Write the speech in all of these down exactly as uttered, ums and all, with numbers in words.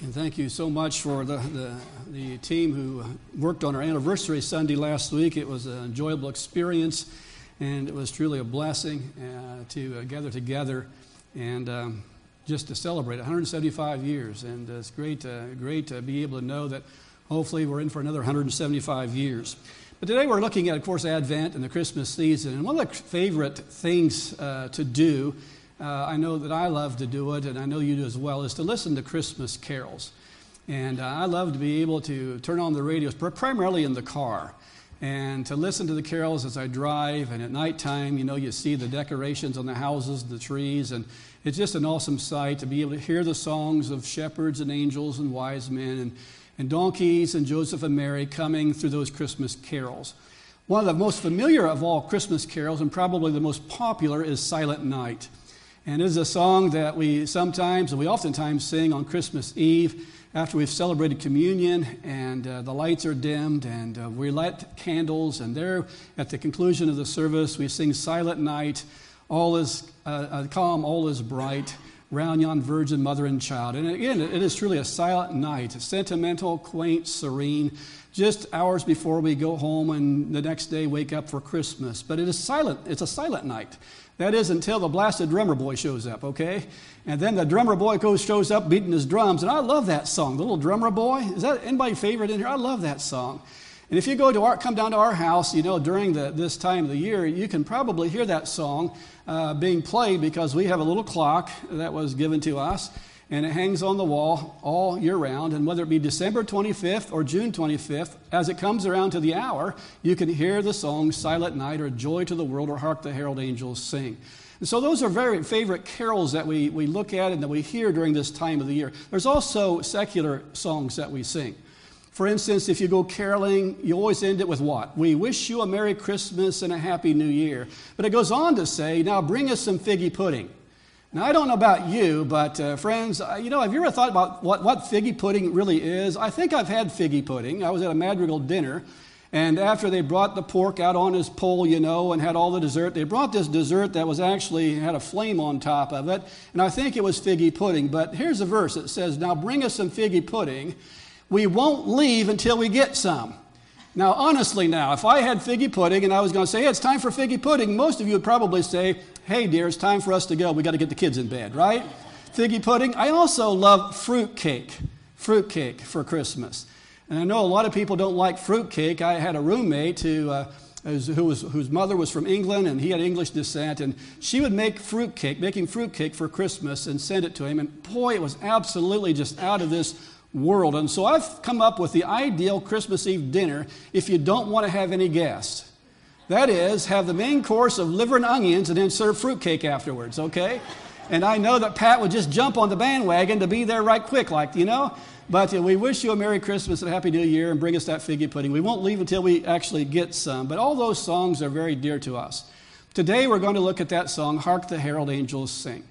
And thank you so much for the, the, the team who worked on our anniversary Sunday last week. It was an enjoyable experience, and it was truly a blessing uh, to uh, gather together and um, just to celebrate one hundred seventy-five years. And uh, it's great, uh, great to be able to know that hopefully we're in for another one hundred seventy-five years. But today we're looking at, of course, Advent and the Christmas season. And one of the favorite things uh, to do, Uh, I know that I love to do it, and I know you do as well, is to listen to Christmas carols. And uh, I love to be able to turn on the radio, primarily in the car, and to listen to the carols as I drive. And at nighttime, you know, you see the decorations on the houses, the trees, and it's just an awesome sight to be able to hear the songs of shepherds and angels and wise men and, and donkeys and Joseph and Mary coming through those Christmas carols. One of the most familiar of all Christmas carols, and probably the most popular, is Silent Night. And it is a song that we sometimes, and we oftentimes sing on Christmas Eve after we've celebrated communion and uh, the lights are dimmed and uh, we light candles, and there at the conclusion of the service we sing Silent Night, all is uh, uh, calm, all is bright, round yon virgin mother and child. And again, it is truly a silent night, sentimental, quaint, serene, just hours before we go home and the next day wake up for Christmas. But it is silent, it's a silent night. That is until the blasted drummer boy shows up, okay? And then the drummer boy goes, shows up beating his drums. And I love that song, the little drummer boy. Is that anybody's favorite in here? I love that song. And if you go to our, come down to our house, you know, during the, this time of the year, you can probably hear that song uh, being played because we have a little clock that was given to us. And it hangs on the wall all year round. And whether it be December twenty-fifth or June twenty-fifth, as it comes around to the hour, you can hear the song Silent Night or Joy to the World or Hark the Herald Angels Sing. And so those are very favorite carols that we, we look at and that we hear during this time of the year. There's also secular songs that we sing. For instance, if you go caroling, you always end it with what? We wish you a Merry Christmas and a Happy New Year. But it goes on to say, now bring us some figgy pudding. Now, I don't know about you, but uh, friends, uh, you know, have you ever thought about what, what figgy pudding really is? I think I've had figgy pudding. I was at a Madrigal dinner, and after they brought the pork out on his pole, you know, and had all the dessert, they brought this dessert that was actually had a flame on top of it, and I think it was figgy pudding. But here's a verse that says, now bring us some figgy pudding. We won't leave until we get some. Now, honestly now, if I had figgy pudding and I was going to say, hey, it's time for figgy pudding, most of you would probably say, hey, dear, it's time for us to go. We got to get the kids in bed, right? Figgy pudding. I also love fruit cake, fruit cake for Christmas. And I know a lot of people don't like fruit cake. I had a roommate who, uh, who was, whose mother was from England, and he had English descent, and she would make fruit cake, making fruit cake for Christmas and send it to him. And boy, it was absolutely just out of this world. And so I've come up with the ideal Christmas Eve dinner if you don't want to have any guests. That is, have the main course of liver and onions and then serve fruitcake afterwards, okay? And I know that Pat would just jump on the bandwagon to be there right quick, like, you know? But uh, we wish you a Merry Christmas and a Happy New Year and bring us that figgy pudding. We won't leave until we actually get some. But all those songs are very dear to us. Today we're going to look at that song, Hark the Herald Angels Sing.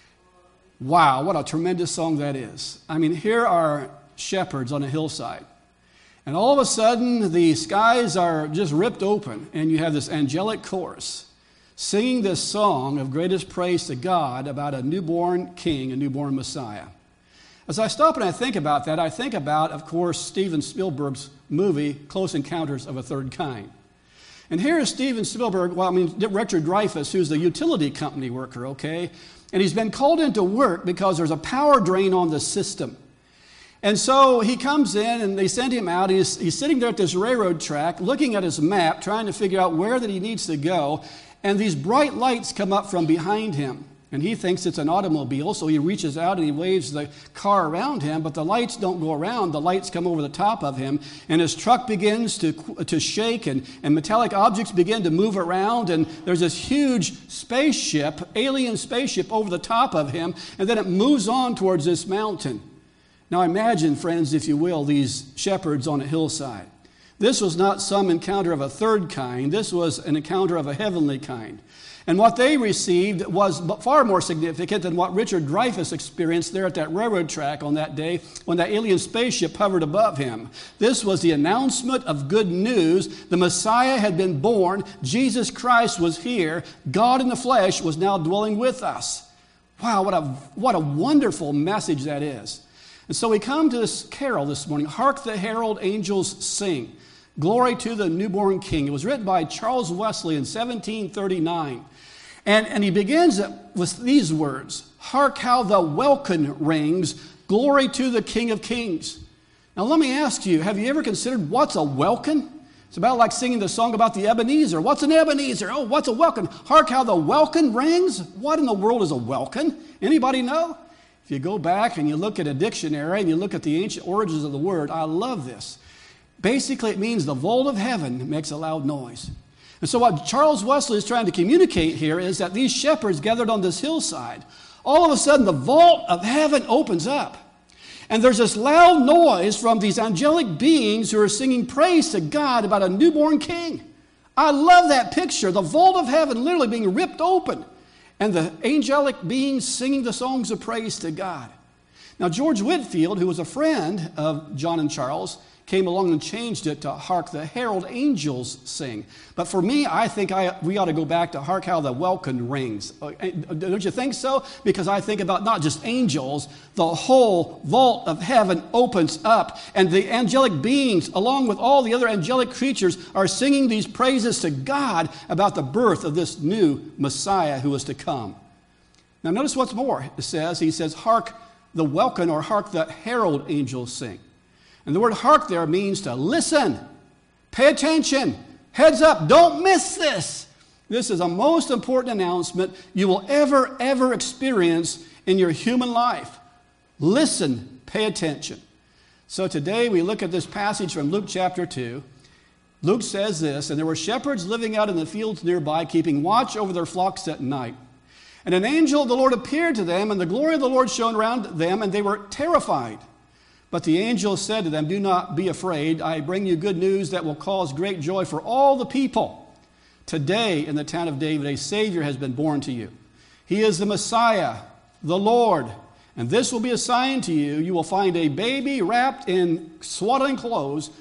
Wow, what a tremendous song that is. I mean, here are shepherds on a hillside. And all of a sudden, the skies are just ripped open, and you have this angelic chorus singing this song of greatest praise to God about a newborn king, a newborn Messiah. As I stop and I think about that, I think about, of course, Steven Spielberg's movie, Close Encounters of a Third Kind. And here is Steven Spielberg, well, I mean, Richard Dreyfuss, who's the utility company worker, okay? And he's been called into work because there's a power drain on the system. And so he comes in and they send him out. He's, he's sitting there at this railroad track looking at his map, trying to figure out where that he needs to go. And these bright lights come up from behind him. And he thinks it's an automobile, so he reaches out and he waves the car around him, but the lights don't go around. The lights come over the top of him, and his truck begins to, to shake, and, and metallic objects begin to move around, and there's this huge spaceship, alien spaceship over the top of him, and then it moves on towards this mountain. Now imagine, friends, if you will, these shepherds on a hillside. This was not some encounter of a third kind. This was an encounter of a heavenly kind. And what they received was far more significant than what Richard Dreyfuss experienced there at that railroad track on that day when that alien spaceship hovered above him. This was the announcement of good news. The Messiah had been born. Jesus Christ was here. God in the flesh was now dwelling with us. Wow, what a, what a wonderful message that is. And so we come to this carol this morning, Hark the Herald Angels Sing, Glory to the Newborn King. It was written by Charles Wesley in seventeen thirty-nine. And, and he begins with these words, Hark how the welkin rings, glory to the King of Kings. Now let me ask you, have you ever considered what's a welkin? It's about like singing the song about the Ebenezer. What's an Ebenezer? Oh, what's a welkin? Hark how the welkin rings. What in the world is a welkin? Anybody know? If you go back and you look at a dictionary and you look at the ancient origins of the word, I love this. Basically, it means the vault of heaven makes a loud noise. And so what Charles Wesley is trying to communicate here is that these shepherds gathered on this hillside, all of a sudden the vault of heaven opens up. And there's this loud noise from these angelic beings who are singing praise to God about a newborn king. I love that picture, the vault of heaven literally being ripped open, and the angelic beings singing the songs of praise to God. Now, George Whitefield, who was a friend of John and Charles, came along and changed it to Hark the Herald Angels Sing. But for me, I think I, we ought to go back to Hark how the welkin rings. Don't you think so? Because I think about not just angels, the whole vault of heaven opens up, and the angelic beings, along with all the other angelic creatures, are singing these praises to God about the birth of this new Messiah who is to come. Now notice what's more it says. He says, Hark the welkin, or Hark the herald angels sing. And the word hark there means to listen, pay attention, heads up, don't miss this. This is a most important announcement you will ever, ever experience in your human life. Listen, pay attention. So today we look at this passage from Luke chapter two. Luke says this, and there were shepherds living out in the fields nearby, keeping watch over their flocks at night. And an angel of the Lord appeared to them, and the glory of the Lord shone around them, and they were terrified. But the angel said to them, do not be afraid. I bring you good news that will cause great joy for all the people. Today in the town of David, a Savior has been born to you. He is the Messiah, the Lord. And this will be a sign to you. You will find a baby wrapped in swaddling clothes,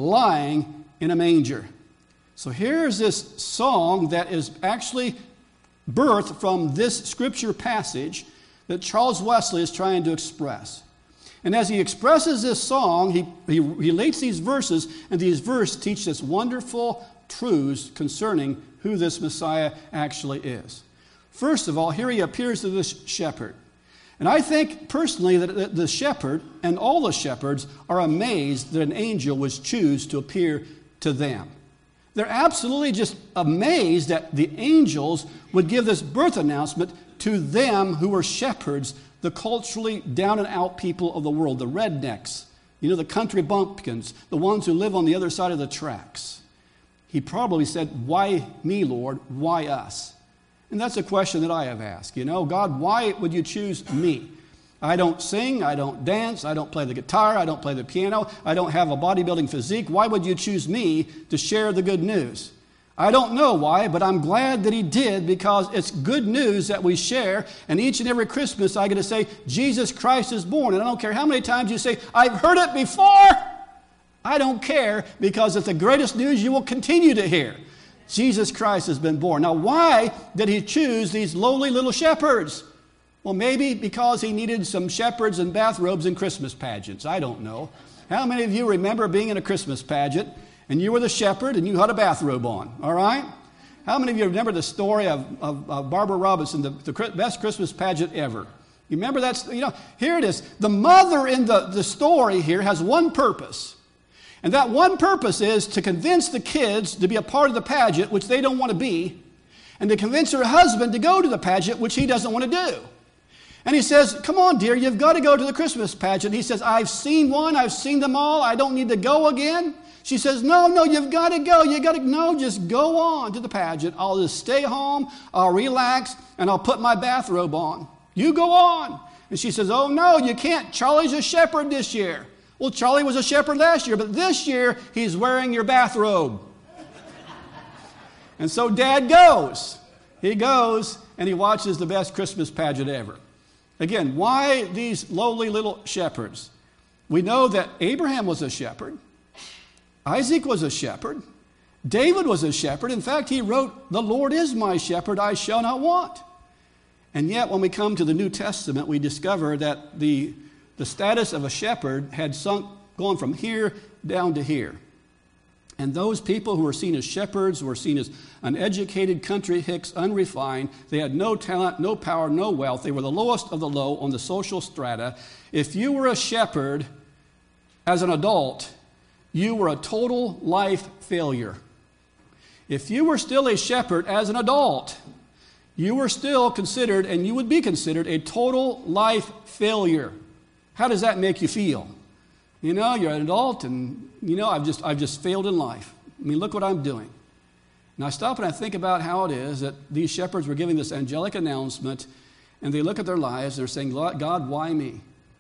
lying in a manger. So here's this song that is actually birthed from this scripture passage that Charles Wesley is trying to express. And as he expresses this song, he, he relates these verses, and these verses teach us wonderful truths concerning who this Messiah actually is. First of all, here he appears to this shepherd. And I think personally that the shepherd and all the shepherds are amazed that an angel would choose to appear to them. They're absolutely just amazed that the angels would give this birth announcement to them who were shepherds, the culturally down and out people of the world, the rednecks, you know, the country bumpkins, the ones who live on the other side of the tracks. He probably said, why me, Lord? Why us? And that's a question that I have asked. You know, God, why would you choose me? I don't sing, I don't dance, I don't play the guitar, I don't play the piano, I don't have a bodybuilding physique. Why would you choose me to share the good news? I don't know why, but I'm glad that he did, because it's good news that we share. And each and every Christmas I get to say, Jesus Christ is born. And I don't care how many times you say, I've heard it before. I don't care, because it's the greatest news you will continue to hear. Jesus Christ has been born. Now, why did he choose these lowly little shepherds? Well, maybe because he needed some shepherds and bathrobes and Christmas pageants. I don't know. How many of you remember being in a Christmas pageant and you were the shepherd and you had a bathrobe on? All right? How many of you remember the story of, of, of Barbara Robinson, the, the best Christmas pageant ever? You remember that? You know, here it is. The mother in the, the story here has one purpose. And that one purpose is to convince the kids to be a part of the pageant, which they don't want to be, and to convince her husband to go to the pageant, which he doesn't want to do. And he says, come on, dear, you've got to go to the Christmas pageant. He says, I've seen one, I've seen them all, I don't need to go again. She says, no, no, you've got to go. You got to, no, just go on to the pageant. I'll just stay home, I'll relax, and I'll put my bathrobe on. You go on. And she says, oh, no, you can't. Charlie's a shepherd this year. Well, Charlie was a shepherd last year, but this year he's wearing your bathrobe. And so Dad goes. He goes, and he watches the best Christmas pageant ever. Again, why these lowly little shepherds? We know that Abraham was a shepherd. Isaac was a shepherd. David was a shepherd. In fact, he wrote, the Lord is my shepherd, I shall not want. And yet, when we come to the New Testament, we discover that the, the the status of a shepherd had sunk, gone from here down to here. And those people who were seen as shepherds were seen as uneducated, country hicks, unrefined. They had no talent, no power, no wealth. They were the lowest of the low on the social strata. If you were a shepherd as an adult, you were a total life failure. If you were still a shepherd as an adult, you were still considered, and you would be considered, a total life failure. How does that make you feel? You know, you're an adult, and, you know, I've just, I've just failed in life. I mean, look what I'm doing. And I stop and I think about how it is that these shepherds were giving this angelic announcement, and they look at their lives, and they're saying, God, why me?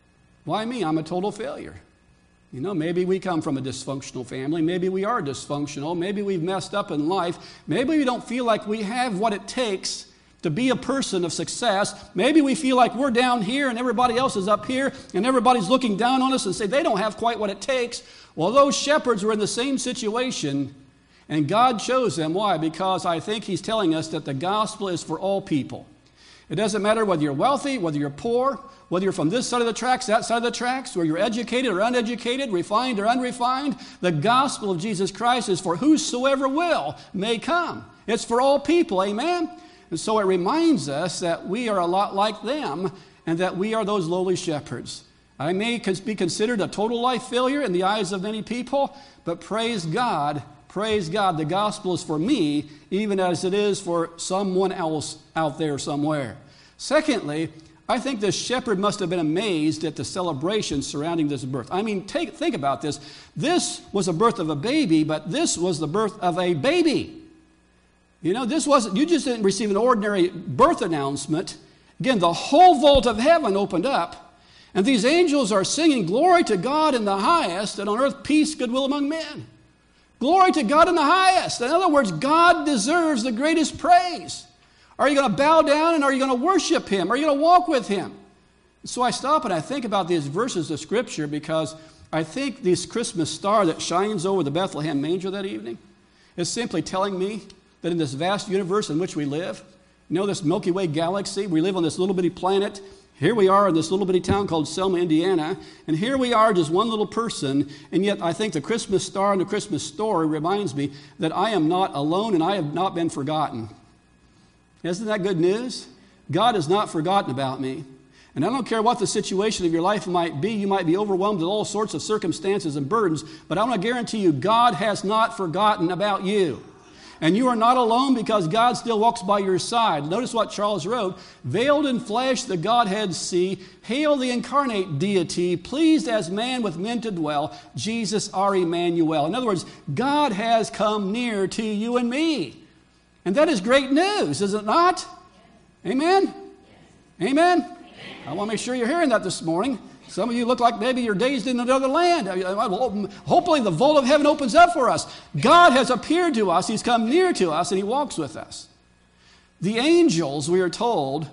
Why me? I'm a total failure. You know, maybe we come from a dysfunctional family. Maybe we are dysfunctional. Maybe we've messed up in life. Maybe we don't feel like we have what it takes to be a person of success. Maybe we feel like we're down here and everybody else is up here and everybody's looking down on us and say they don't have quite what it takes. Well, those shepherds were in the same situation, and God chose them. Why? Because I think He's telling us that the gospel is for all people. It doesn't matter whether you're wealthy, whether you're poor, whether you're from this side of the tracks, that side of the tracks, whether you're educated or uneducated, refined or unrefined. The gospel of Jesus Christ is for whosoever will may come. It's for all people, amen? And so it reminds us that we are a lot like them and that we are those lowly shepherds. I may be considered a total life failure in the eyes of many people, but praise God, praise God, the gospel is for me, even as it is for someone else out there somewhere. Secondly, I think this shepherd must have been amazed at the celebration surrounding this birth. I mean, take, think about this. This was a birth of a baby, but this was the birth of a baby. You know, this wasn't, you just didn't receive an ordinary birth announcement. Again, the whole vault of heaven opened up, and these angels are singing, glory to God in the highest, and on earth peace, goodwill among men. Glory to God in the highest. In other words, God deserves the greatest praise. Are you going to bow down and are you going to worship Him? Are you going to walk with Him? So I stop and I think about these verses of Scripture because I think this Christmas star that shines over the Bethlehem manger that evening is simply telling me that in this vast universe in which we live, you know, this Milky Way galaxy, we live on this little bitty planet. Here we are in this little bitty town called Selma, Indiana, and here we are just one little person, and yet I think the Christmas star and the Christmas story reminds me that I am not alone and I have not been forgotten. Isn't that good news? God has not forgotten about me. And I don't care what the situation of your life might be. You might be overwhelmed with all sorts of circumstances and burdens, but I want to guarantee you, God has not forgotten about you. And you are not alone because God still walks by your side. Notice what Charles wrote, veiled in flesh the Godhead see, hail the incarnate deity, pleased as man with men to dwell, Jesus our Emmanuel. In other words, God has come near to you and me. And that is great news, is it not? Amen? Amen? I want to make sure you're hearing that this morning. Some of you look like maybe you're dazed in another land. Hopefully the vault of heaven opens up for us. God has appeared to us. He's come near to us, and He walks with us. The angels, we are told,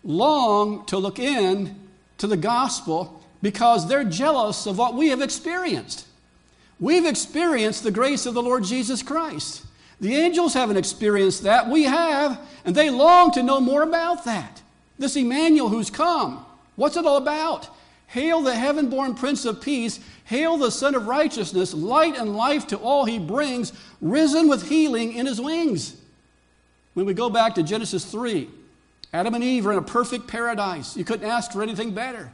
long to look in to the gospel because they're jealous of what we have experienced. We've experienced the grace of the Lord Jesus Christ. The angels haven't experienced that. We have, and they long to know more about that. This Emmanuel who's come, what's it all about? Hail the heaven-born Prince of Peace. Hail the Son of Righteousness, light and life to all He brings, risen with healing in His wings. When we go back to Genesis three, Adam and Eve are in a perfect paradise. You couldn't ask for anything better.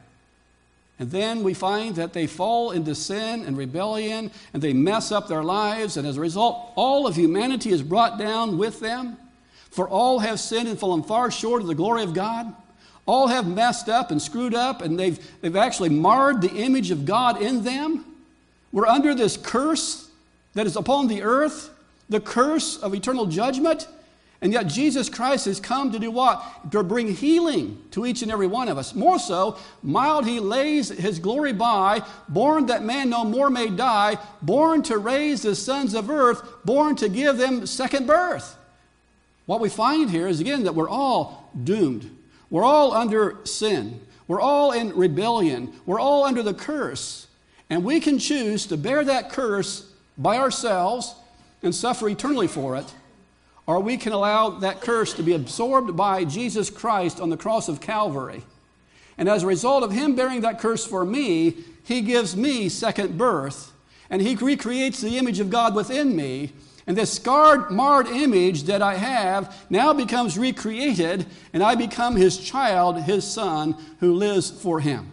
And then we find that they fall into sin and rebellion, and they mess up their lives, and as a result, all of humanity is brought down with them. For all have sinned and fallen far short of the glory of God. All have messed up and screwed up, and they've, they've actually marred the image of God in them. We're under this curse that is upon the earth, the curse of eternal judgment. And yet Jesus Christ has come to do what? To bring healing to each and every one of us. More so, mild He lays His glory by, born that man no more may die, born to raise the sons of earth, born to give them second birth. What we find here is, again, that we're all doomed. We're all under sin. We're all in rebellion. We're all under the curse. And we can choose to bear that curse by ourselves and suffer eternally for it, or we can allow that curse to be absorbed by Jesus Christ on the cross of Calvary. And as a result of him bearing that curse for me, he gives me second birth. And he recreates the image of God within me. And this scarred, marred image that I have now becomes recreated, and I become his child, his son, who lives for him.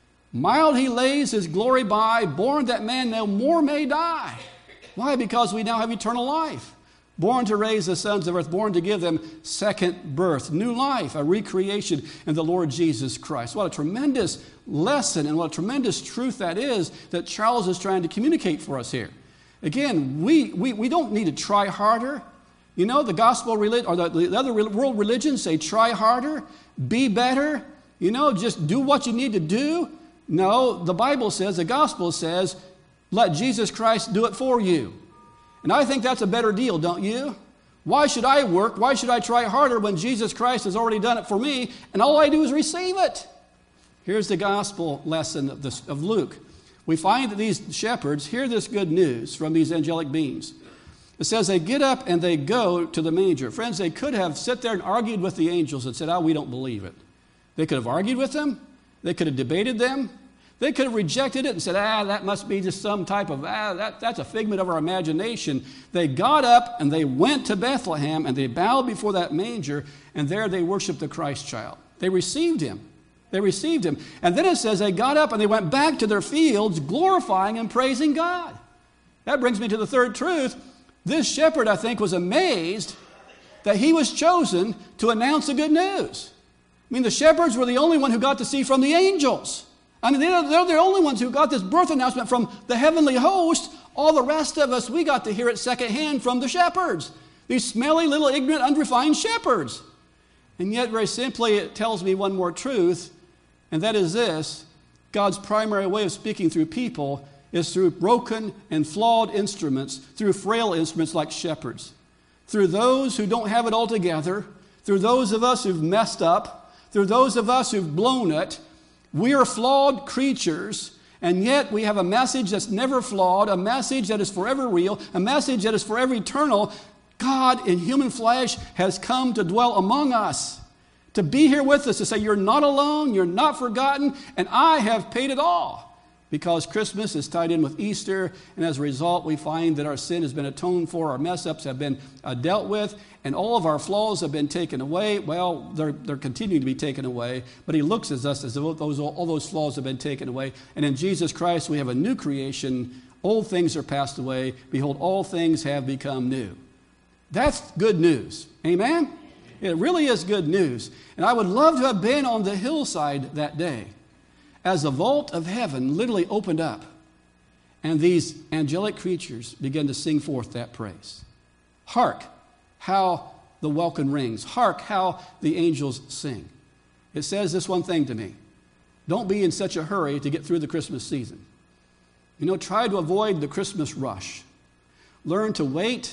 Mild he lays his glory by, born that man no more may die. Why? Because we now have eternal life. Born to raise the sons of earth, born to give them second birth, new life, a recreation in the Lord Jesus Christ. What a tremendous lesson and what a tremendous truth that is that Charles is trying to communicate for us here. Again, we, we, we don't need to try harder. You know, the gospel religion or the, the other world religions say try harder, be better, you know, just do what you need to do. No, the Bible says, the gospel says, let Jesus Christ do it for you. And I think that's a better deal, don't you? Why should I work? Why should I try harder when Jesus Christ has already done it for me and all I do is receive it? Here's the gospel lesson of, this, of Luke. We find that these shepherds hear this good news from these angelic beings. It says they get up and they go to the manger. Friends, they could have sat there and argued with the angels and said, oh, we don't believe it. They could have argued with them. They could have debated them. They could have rejected it and said, ah, that must be just some type of, ah, that, that's a figment of our imagination. They got up and they went to Bethlehem and they bowed before that manger, and there they worshiped the Christ child. They received him. They received him. And then it says they got up and they went back to their fields, glorifying and praising God. That brings me to the third truth. This shepherd, I think, was amazed that he was chosen to announce the good news. I mean, the shepherds were the only one who got to see from the angels. I mean, they're, they're the only ones who got this birth announcement from the heavenly host. All the rest of us, we got to hear it secondhand from the shepherds. These smelly, little, ignorant, unrefined shepherds. And yet, very simply, it tells me one more truth, and that is this. God's primary way of speaking through people is through broken and flawed instruments, through frail instruments like shepherds, through those who don't have it all together, through those of us who've messed up, through those of us who've blown it. We are flawed creatures, and yet we have a message that's never flawed, a message that is forever real, a message that is forever eternal. God in human flesh has come to dwell among us, to be here with us, to say, you're not alone, you're not forgotten, and I have paid it all. Because Christmas is tied in with Easter, and as a result, we find that our sin has been atoned for, our mess-ups have been uh, dealt with, and all of our flaws have been taken away. Well, they're, they're continuing to be taken away, but he looks at us as though those, all those flaws have been taken away. And in Jesus Christ, we have a new creation. Old things are passed away. Behold, all things have become new. That's good news. Amen? It really is good news. And I would love to have been on the hillside that day as the vault of heaven literally opened up and these angelic creatures began to sing forth that praise. Hark how the welkin rings. Hark how the angels sing. It says this one thing to me. Don't be in such a hurry to get through the Christmas season. You know, try to avoid the Christmas rush. Learn to wait.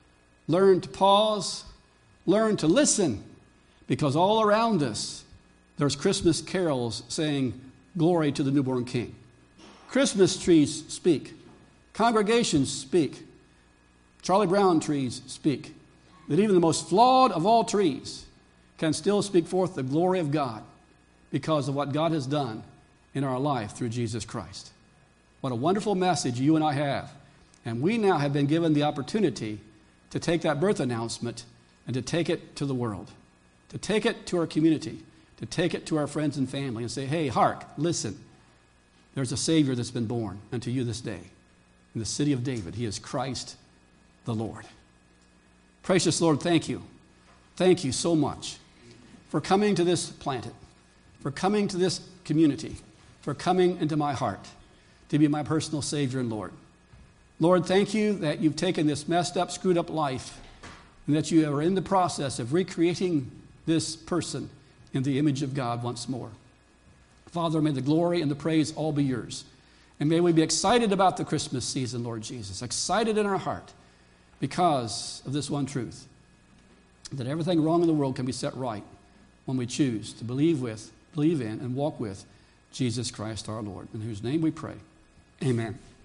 Learn to pause. Learn to listen. Because all around us, there's Christmas carols saying, glory to the newborn King. Christmas trees speak. Congregations speak. Charlie Brown trees speak. That even the most flawed of all trees can still speak forth the glory of God because of what God has done in our life through Jesus Christ. What a wonderful message you and I have. And we now have been given the opportunity to take that birth announcement and to take it to the world, to take it to our community, to take it to our friends and family and say, hey, hark, listen. There's a Savior that's been born unto you this day in the city of David. He is Christ the Lord. Precious Lord, thank you. Thank you so much for coming to this planet, for coming to this community, for coming into my heart to be my personal Savior and Lord. Lord, thank you that you've taken this messed up, screwed up life and that you are in the process of recreating this person in the image of God once more. Father, may the glory and the praise all be yours. And may we be excited about the Christmas season, Lord Jesus, excited in our heart because of this one truth, that everything wrong in the world can be set right when we choose to believe with, believe in, and walk with Jesus Christ our Lord, in whose name we pray. Amen.